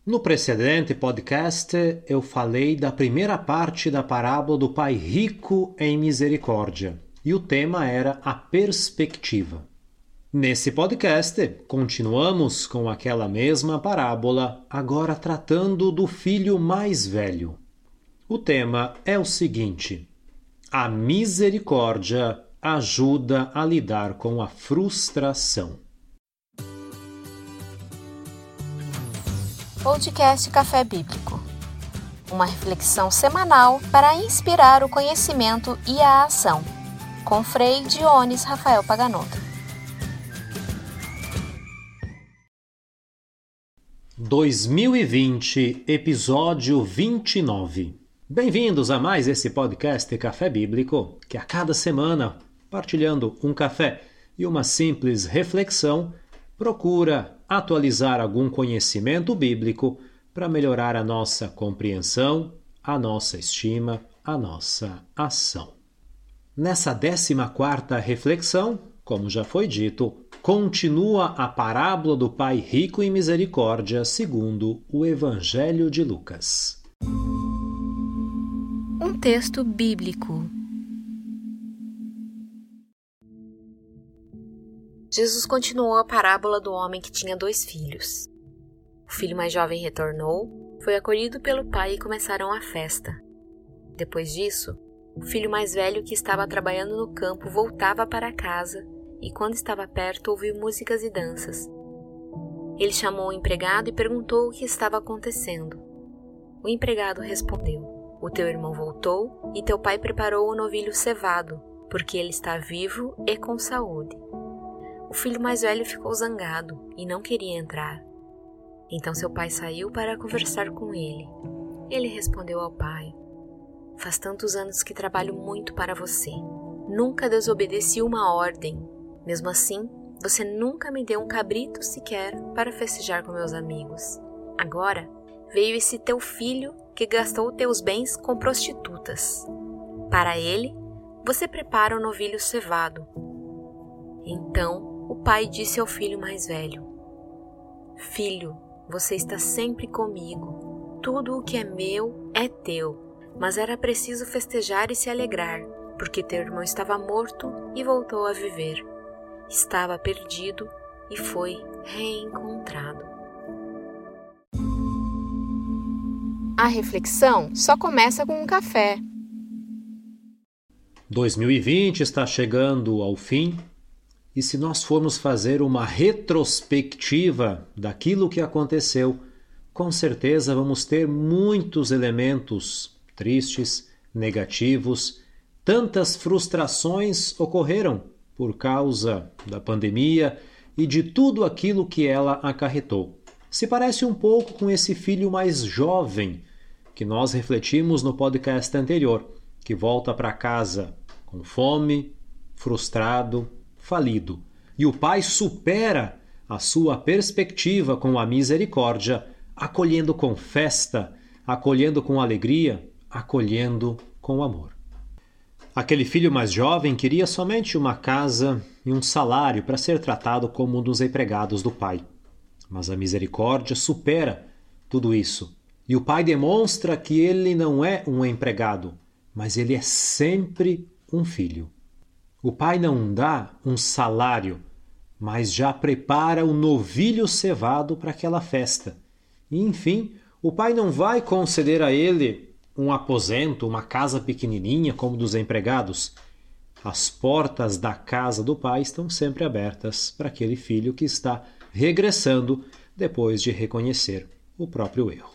No precedente podcast, eu falei da primeira parte da parábola do Pai rico em misericórdia, e o tema era a perspectiva. Nesse podcast, continuamos com aquela mesma parábola, agora tratando do filho mais velho. O tema é o seguinte: a misericórdia ajuda a lidar com a frustração. Podcast Café Bíblico. Uma reflexão semanal para inspirar o conhecimento e a ação. Com Frei Dionis Rafael Paganotto. 2020, episódio 29. Bem-vindos a mais esse podcast Café Bíblico, que a cada semana, partilhando um café e uma simples reflexão, procura atualizar algum conhecimento bíblico para melhorar a nossa compreensão, a nossa estima, a nossa ação. Nessa 14ª reflexão, como já foi dito, continua a parábola do Pai rico em misericórdia segundo o Evangelho de Lucas. Um texto bíblico. Jesus continuou a parábola do homem que tinha 2 filhos. O filho mais jovem retornou, foi acolhido pelo pai e começaram a festa. Depois disso, o filho mais velho que estava trabalhando no campo voltava para casa e quando estava perto ouviu músicas e danças. Ele chamou o empregado e perguntou o que estava acontecendo. O empregado respondeu: "O teu irmão voltou e teu pai preparou o novilho cevado, porque ele está vivo e com saúde." O filho mais velho ficou zangado e não queria entrar. Então seu pai saiu para conversar com ele. Ele respondeu ao pai: "Faz tantos anos que trabalho muito para você. Nunca desobedeci uma ordem. Mesmo assim, você nunca me deu um cabrito sequer para festejar com meus amigos. Agora veio esse teu filho que gastou teus bens com prostitutas. Para ele, você prepara o novilho cevado." Então, o pai disse ao filho mais velho: "Filho, você está sempre comigo. Tudo o que é meu é teu. Mas era preciso festejar e se alegrar, porque teu irmão estava morto e voltou a viver. Estava perdido e foi reencontrado." A reflexão só começa com um café. 2020 está chegando ao fim. E se nós formos fazer uma retrospectiva daquilo que aconteceu, com certeza vamos ter muitos elementos tristes, negativos. Tantas frustrações ocorreram por causa da pandemia e de tudo aquilo que ela acarretou. Se parece um pouco com esse filho mais jovem que nós refletimos no podcast anterior, que volta para casa com fome, frustrado, falido. E o pai supera a sua perspectiva com a misericórdia, acolhendo com festa, acolhendo com alegria, acolhendo com amor. Aquele filho mais jovem queria somente uma casa e um salário para ser tratado como um dos empregados do pai. Mas a misericórdia supera tudo isso. E o pai demonstra que ele não é um empregado, mas ele é sempre um filho. O pai não dá um salário, mas já prepara o novilho cevado para aquela festa. E, enfim, o pai não vai conceder a ele um aposento, uma casa pequenininha como dos empregados. As portas da casa do pai estão sempre abertas para aquele filho que está regressando depois de reconhecer o próprio erro.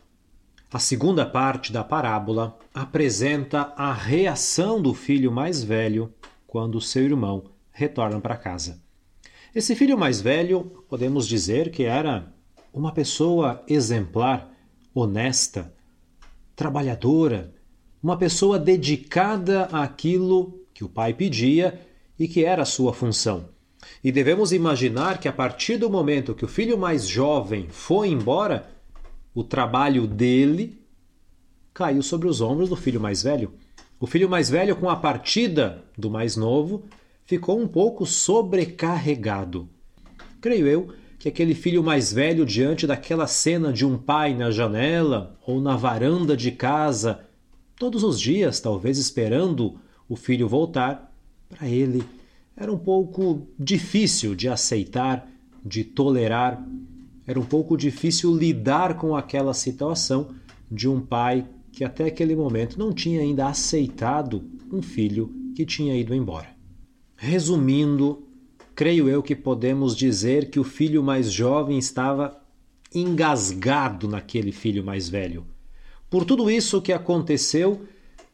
A segunda parte da parábola apresenta a reação do filho mais velho quando seu irmão retorna para casa. Esse filho mais velho, podemos dizer que era uma pessoa exemplar, honesta, trabalhadora, uma pessoa dedicada àquilo que o pai pedia e que era a sua função. E devemos imaginar que a partir do momento que o filho mais jovem foi embora, o trabalho dele caiu sobre os ombros do filho mais velho. O filho mais velho, com a partida do mais novo, ficou um pouco sobrecarregado. Creio eu que aquele filho mais velho, diante daquela cena de um pai na janela ou na varanda de casa, todos os dias, talvez esperando o filho voltar, para ele era um pouco difícil de aceitar, de tolerar, era um pouco difícil lidar com aquela situação de um pai que até aquele momento não tinha ainda aceitado um filho que tinha ido embora. Resumindo, creio eu que podemos dizer que o filho mais jovem estava engasgado naquele filho mais velho. Por tudo isso que aconteceu,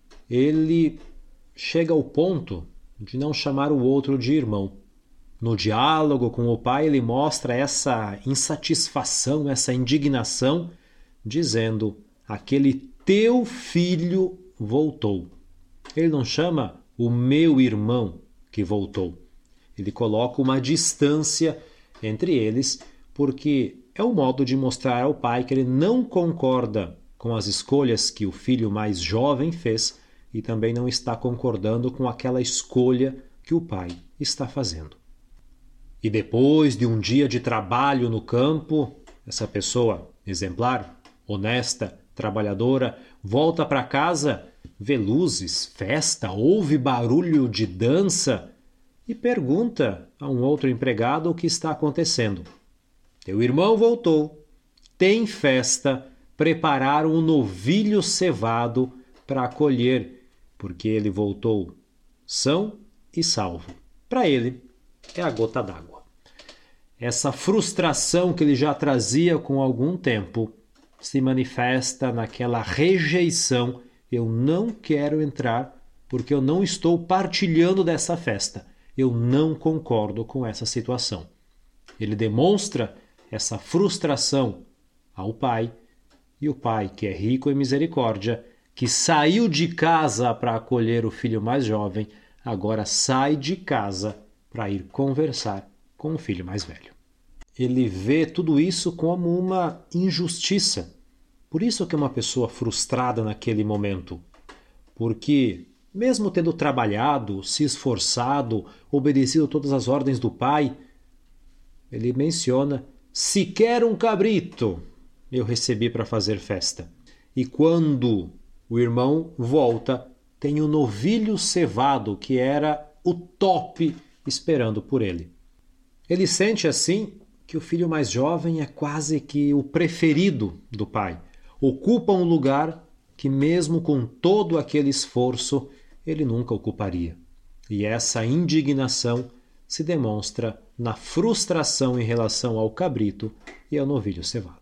ele chega ao ponto de não chamar o outro de irmão. No diálogo com o pai, ele mostra essa insatisfação, essa indignação, dizendo: aquele teu filho voltou. Ele não chama o meu irmão que voltou. Ele coloca uma distância entre eles, porque é um modo de mostrar ao pai que ele não concorda com as escolhas que o filho mais jovem fez e também não está concordando com aquela escolha que o pai está fazendo. E depois de um dia de trabalho no campo, essa pessoa exemplar, honesta, trabalhadora, volta para casa, vê luzes, festa, ouve barulho de dança e pergunta a um outro empregado o que está acontecendo. Teu irmão voltou, tem festa, prepararam um novilho cevado para acolher, porque ele voltou são e salvo. Para ele, é a gota d'água. Essa frustração que ele já trazia com algum tempo se manifesta naquela rejeição. Eu não quero entrar porque eu não estou partilhando dessa festa. Eu não concordo com essa situação. Ele demonstra essa frustração ao pai, e o pai, que é rico em misericórdia, que saiu de casa para acolher o filho mais jovem, agora sai de casa para ir conversar com o filho mais velho. Ele vê tudo isso como uma injustiça. Por isso que é uma pessoa frustrada naquele momento. Porque, mesmo tendo trabalhado, se esforçado, obedecido todas as ordens do pai, ele menciona: sequer um cabrito eu recebi para fazer festa. E quando o irmão volta, tem um novilho cevado, que era o top, esperando por ele. Ele sente assim que o filho mais jovem é quase que o preferido do pai. Ocupa um lugar que, mesmo com todo aquele esforço, ele nunca ocuparia. E essa indignação se demonstra na frustração em relação ao cabrito e ao novilho cevado.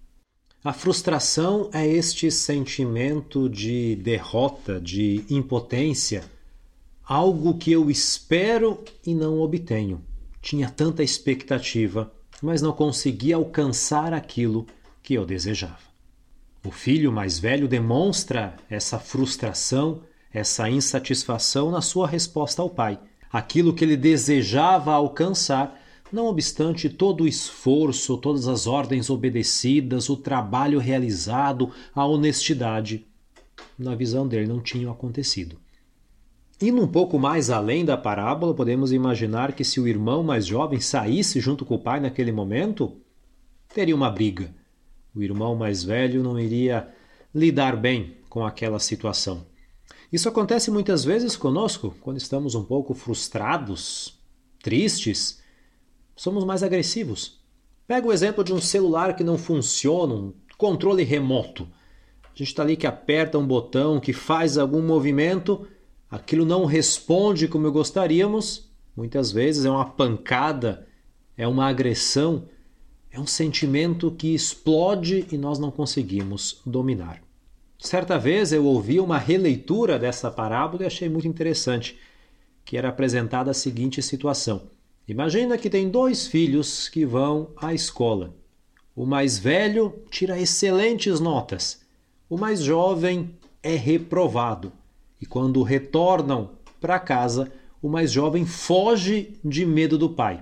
A frustração é este sentimento de derrota, de impotência, algo que eu espero e não obtenho. Tinha tanta expectativa, mas não conseguia alcançar aquilo que eu desejava. O filho mais velho demonstra essa frustração, essa insatisfação na sua resposta ao pai. Aquilo que ele desejava alcançar, não obstante todo o esforço, todas as ordens obedecidas, o trabalho realizado, a honestidade, na visão dele não tinham acontecido. Indo um pouco mais além da parábola, podemos imaginar que se o irmão mais jovem saísse junto com o pai naquele momento, teria uma briga. O irmão mais velho não iria lidar bem com aquela situação. Isso acontece muitas vezes conosco, quando estamos um pouco frustrados, tristes, somos mais agressivos. Pega o exemplo de um celular que não funciona, um controle remoto. A gente está ali que aperta um botão, que faz algum movimento, aquilo não responde como gostaríamos, muitas vezes é uma pancada, é uma agressão, é um sentimento que explode e nós não conseguimos dominar. Certa vez eu ouvi uma releitura dessa parábola e achei muito interessante, que era apresentada a seguinte situação. Imagina que tem 2 filhos que vão à escola. O mais velho tira excelentes notas. O mais jovem é reprovado. E quando retornam para casa, o mais jovem foge de medo do pai.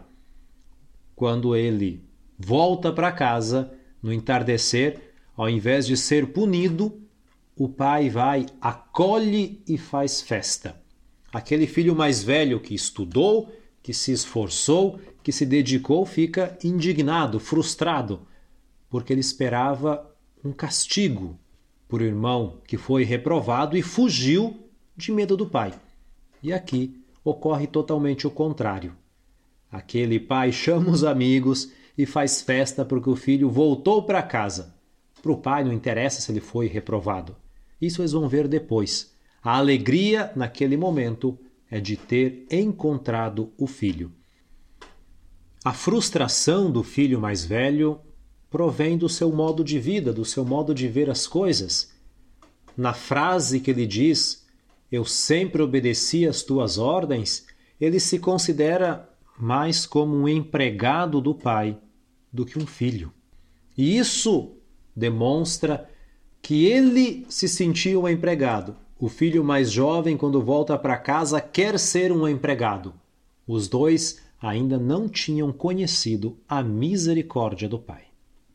Quando ele volta para casa, no entardecer, ao invés de ser punido, o pai vai, acolhe e faz festa. Aquele filho mais velho que estudou, que se esforçou, que se dedicou, fica indignado, frustrado, porque ele esperava um castigo por irmão que foi reprovado e fugiu de medo do pai. E aqui ocorre totalmente o contrário. Aquele pai chama os amigos e faz festa porque o filho voltou para casa. Para o pai não interessa se ele foi reprovado. Isso eles vão ver depois. A alegria naquele momento é de ter encontrado o filho. A frustração do filho mais velho provém do seu modo de vida, do seu modo de ver as coisas. Na frase que ele diz, eu sempre obedeci às tuas ordens, ele se considera mais como um empregado do pai do que um filho. E isso demonstra que ele se sentia um empregado. O filho mais jovem, quando volta para casa, quer ser um empregado. Os dois ainda não tinham conhecido a misericórdia do pai.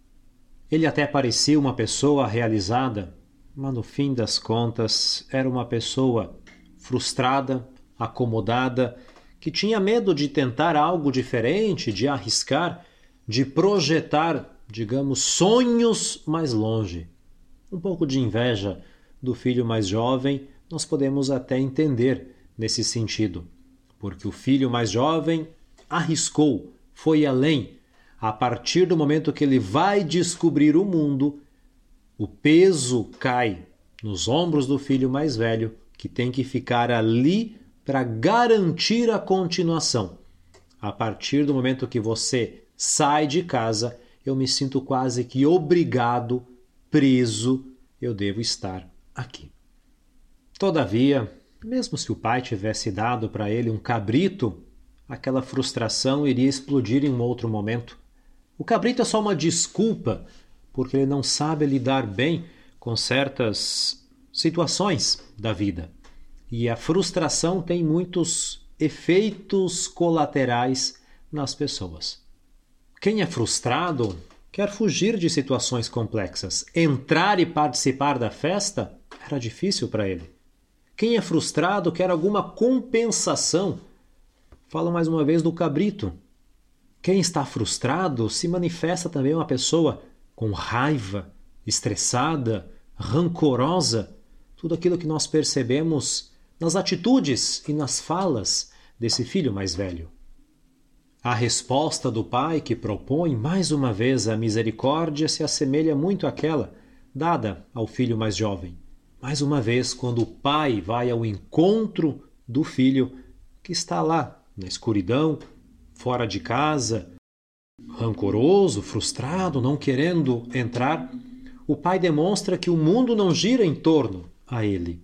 Ele até parecia uma pessoa realizada, mas no fim das contas era uma pessoa frustrada, acomodada, que tinha medo de tentar algo diferente, de arriscar, de projetar, digamos, sonhos mais longe. Um pouco de inveja do filho mais jovem nós podemos até entender nesse sentido, porque o filho mais jovem arriscou, foi além. A partir do momento que ele vai descobrir o mundo, o peso cai nos ombros do filho mais velho, que tem que ficar ali para garantir a continuação. A partir do momento que você sai de casa, eu me sinto quase que obrigado, preso, eu devo estar aqui. Todavia, mesmo se o pai tivesse dado para ele um cabrito, aquela frustração iria explodir em um outro momento. O cabrito é só uma desculpa, porque ele não sabe lidar bem com certas situações da vida. E a frustração tem muitos efeitos colaterais nas pessoas. Quem é frustrado quer fugir de situações complexas. Entrar e participar da festa era difícil para ele. Quem é frustrado quer alguma compensação. Falo mais uma vez do cabrito. Quem está frustrado se manifesta também uma pessoa com raiva, estressada, rancorosa. Tudo aquilo que nós percebemos nas atitudes e nas falas desse filho mais velho. A resposta do pai, que propõe mais uma vez a misericórdia, se assemelha muito àquela dada ao filho mais jovem. Mais uma vez, quando o pai vai ao encontro do filho que está lá na escuridão, fora de casa, rancoroso, frustrado, não querendo entrar, o pai demonstra que o mundo não gira em torno a ele.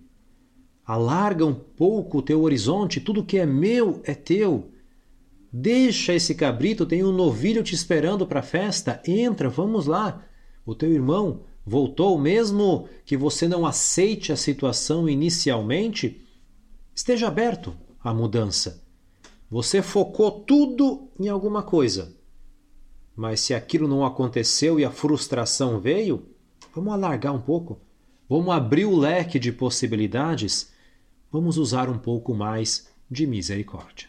Alarga um pouco o teu horizonte, tudo que é meu é teu. Deixa esse cabrito, tem um novilho te esperando para a festa, entra, vamos lá. O teu irmão voltou, mesmo que você não aceite a situação inicialmente, esteja aberto à mudança. Você focou tudo em alguma coisa, mas se aquilo não aconteceu e a frustração veio, vamos alargar um pouco, vamos abrir o leque de possibilidades, vamos usar um pouco mais de misericórdia.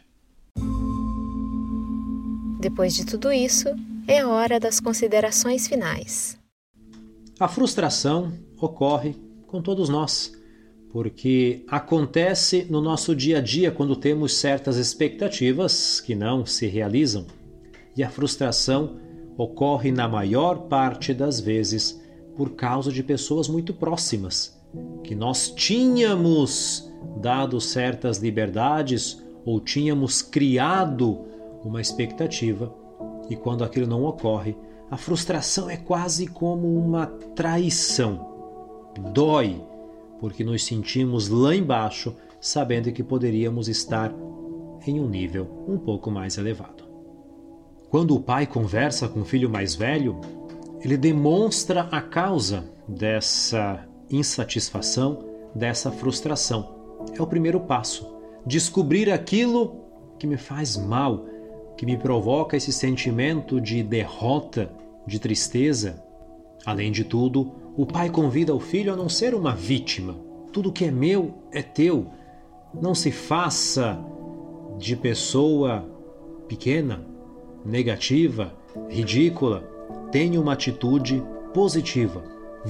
Depois de tudo isso, é a hora das considerações finais. A frustração ocorre com todos nós, porque acontece no nosso dia a dia quando temos certas expectativas que não se realizam. E a frustração ocorre na maior parte das vezes por causa de pessoas muito próximas, que nós tínhamos dado certas liberdades ou tínhamos criado uma expectativa, e quando aquilo não ocorre, a frustração é quase como uma traição. Dói, porque nos sentimos lá embaixo, sabendo que poderíamos estar em um nível um pouco mais elevado. Quando o pai conversa com o filho mais velho, ele demonstra a causa dessa insatisfação, dessa frustração. É o primeiro passo. Descobrir aquilo que me faz mal, que me provoca esse sentimento de derrota, de tristeza. Além de tudo, o pai convida o filho a não ser uma vítima. Tudo que é meu é teu. Não se faça de pessoa pequena, negativa, ridícula, tenha uma atitude positiva.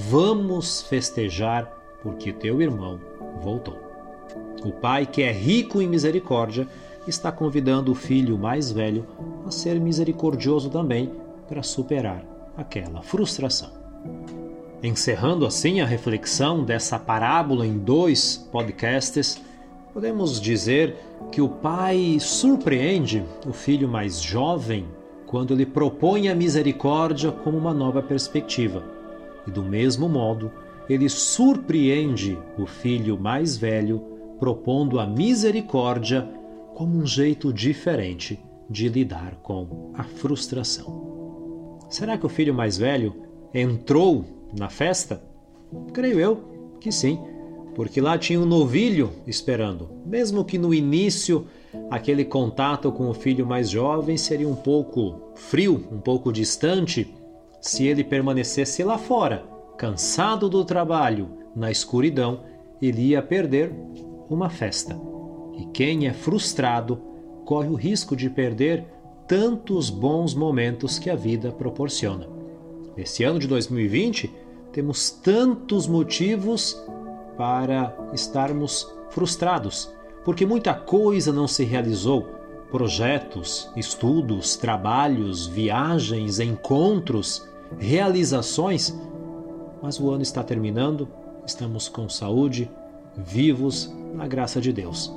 Vamos festejar porque teu irmão voltou. O pai, que é rico em misericórdia, está convidando o filho mais velho a ser misericordioso também para superar aquela frustração. Encerrando assim a reflexão dessa parábola em 2 podcasts, podemos dizer que o pai surpreende o filho mais jovem quando ele propõe a misericórdia como uma nova perspectiva. E do mesmo modo, ele surpreende o filho mais velho propondo a misericórdia como um jeito diferente de lidar com a frustração. Será que o filho mais velho entrou na festa? Creio eu que sim, porque lá tinha um novilho esperando. Mesmo que no início aquele contato com o filho mais jovem seria um pouco frio, um pouco distante, se ele permanecesse lá fora, cansado do trabalho, na escuridão, ele ia perder uma festa. E quem é frustrado corre o risco de perder tantos bons momentos que a vida proporciona. Nesse ano de 2020, temos tantos motivos para estarmos frustrados, porque muita coisa não se realizou. Projetos, estudos, trabalhos, viagens, encontros, realizações. Mas o ano está terminando, estamos com saúde, vivos na graça de Deus.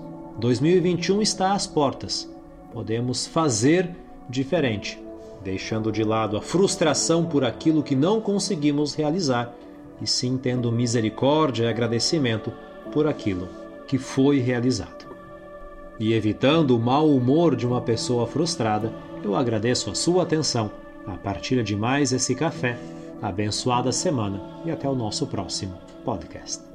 2021 está às portas. Podemos fazer diferente, deixando de lado a frustração por aquilo que não conseguimos realizar e sim tendo misericórdia e agradecimento por aquilo que foi realizado. E evitando o mau humor de uma pessoa frustrada, eu agradeço a sua atenção, a partilha de mais esse café, abençoada semana e até o nosso próximo podcast.